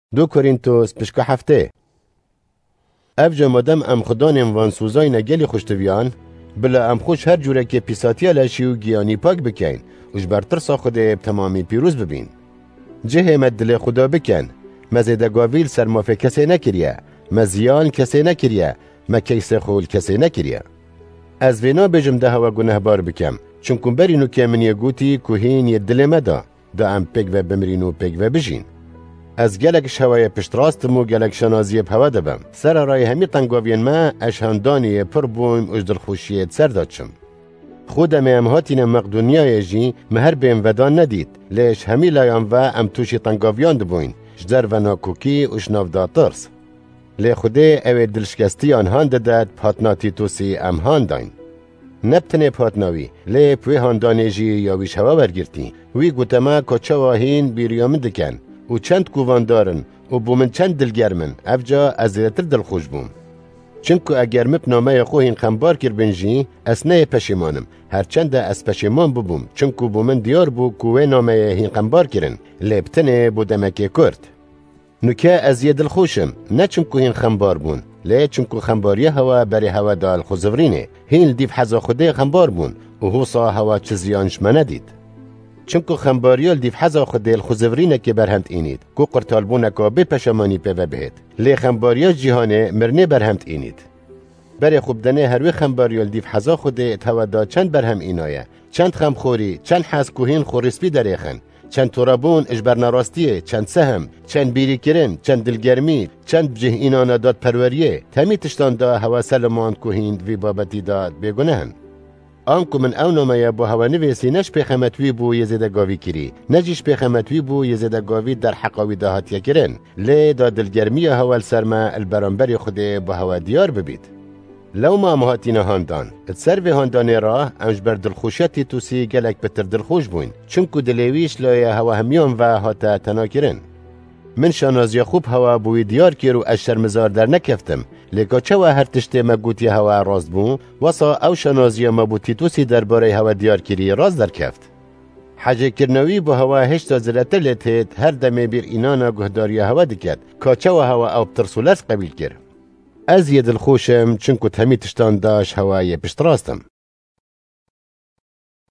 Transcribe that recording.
دو کورینتوس پشک هفته. افجا مادم ام خدانیم وان سوزای نگلی خوشتویان بلا ام خوش هر جوره که پیساتی علشی و گیانی پاک بکن وش بر ترسا خود تمامی پیروز ببین. جه مدل خدا بکن مزیده گاویل سرمافه کسی نکریه مزیان کسی نکریه مکیس خول کسی نکریه. از وینا بجم ده هوا گناه بار بکم چونکم برینو که من یگوتی کوهین ید دل مدا دا ام پک و بمرینو پک و بجین. از گلکش هوای پشت راستم و گلک شنازی بهوا دبم سر رای همی تنگاوین ما اشهاندانی پر بویم اش دلخوشیت سر دادشم. خودم امهاتین مقدونیای جی مهر بیم ودان ندید لیش همی لایم و ام توشی تنگاویان دبوین جدر و ناکوکی اش نافدا ترس لی خوده اوی دلشکستی آنهان دادد پاتناتی توسی امهان داین. نبتنه پاتناوی لی پوی هاندانی جی یاویش هوا برگرتی وی گوتما کچا واهین بیریامن دکن و چند کووان دارن و بومن چند دلگرمن افجا از زیادتر دلخوش بوم. چونکو اگر مپنامه خوهین خمبار کر بنجی اسنه پشیمانم هرچند از پشیمان ببوم چونکو بومن دیار بو کوه نامه هین خمبار کرن لیبتنه بودمکی کرد. نوکه از یه دلخوشم نه چونکو هین خمبار بون لی چونکو خمباریه هوا بری هوا دال خوزورینه هین دیف حزا خوده خمبار بون و هوصا هوا چزیانش مندید. چونکو خمباریال دیف حزا خود الخوزورینه که برهمت اینید کو قرطالبونه که به پشمانی پیوه بهید لی خمباریال جیهانه مرنه برهمت اینید. بری خوبدنه هروی خمباریال دیف حزا خود تودا چند برهم اینایه چند خمخوری چند حس کوهین خوریسپی دریخن چند ترابون اجبر نراستیه چند سهم چند بیری کرن چند دلگرمی چند بجه اینانا داد پروریه تمی تشتان دا هوا سلمان کوهین وی بابتی داد بگنهن. آنکو من او نامه با هوا نویسی نش پیخمتوی بو یزیده گاوی کری نجیش پیخمتوی بو یزیده گاوی در حقاوی دهاتیه کرن لی دا دلگرمی هوا سرما البرانبری خود با هوا دیار ببید. لو ما مهاتین هاندان اتسر و هاندانی راه امش بر دلخوشیتی توسی گلک بتر دلخوش بوین چونکو دلیویش لای هوا همیان و هاتا تنا کرن. من شانازی خوب هوا بوی دیار کرو از شرمزار در نکفتم لیکا چه و هر تشتی مگوتی هوا راست بون واسا او شانازی مبوتی توسی درباره هوا دیار کری راست در کفت. حاجه کرنوی با هوا هشتا زلطه لیتید هر دمی بیر اینانا گهداری هوا دکد که چه و هوا او بترسولرس قبیل کر. از یه دلخوشم چونکو تمی تشتان داش هوای پشت راستم.